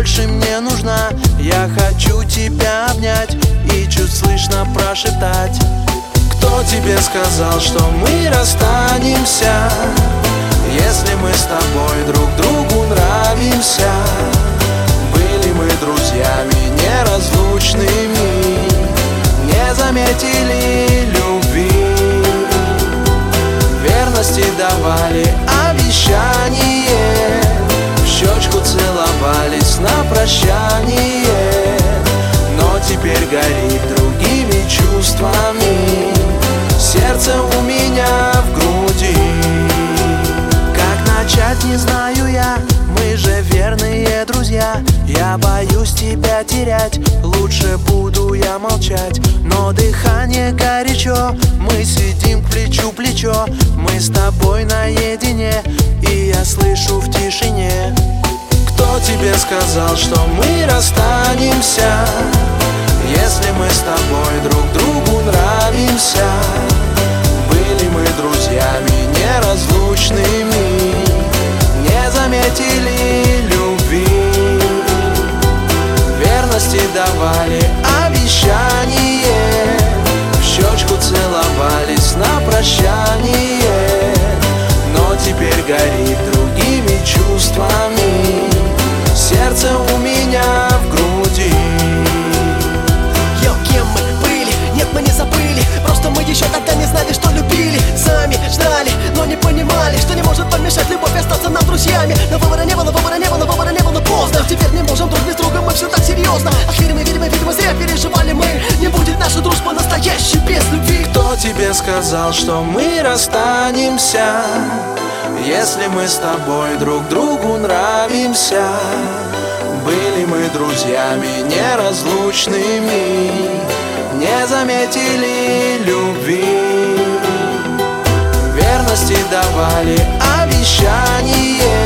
больше мне нужна. Я хочу тебя обнять и чуть слышно прошептать: кто тебе сказал, что мы расстанемся, если мы с тобой друг другу нравимся? Были мы друзьями неразлучными, не заметили любви, верности давали обещание, в щечку целовались на прощание. Но теперь горит другими чувствами сердце у меня в груди. Как начать, не знаю я, мы же верные друзья. Я боюсь тебя терять, лучше буду я молчать. Но дыхание горячо, мы сидим плечу плечо. Мы с тобой наедине, и я слышу в тишине: кто тебе сказал, что мы расстанемся, если мы с тобой друг другу нравимся? Были мы друзьями неразлучными, не заметили любви, верности давали обещание, в щечку целовались на прощание. Но теперь горит другими чувствами сердце у меня в груди. Йо, кем мы были? Нет, мы не забыли, просто мы еще тогда не знали, что любили. Сами ждали, но не понимали, что не может помешать любовь остаться нам друзьями. Но выбора не было, выбора не было, выбора не было, поздно. Теперь не можем друг без друга, мы все так серьезно. Ах, видимо, зря переживали мы. Не будет наша дружба настоящей без любви. Кто тебе сказал, что мы расстанемся, если мы с тобой друг другу нравимся? Были мы друзьями неразлучными, не заметили любви, верности давали обещание,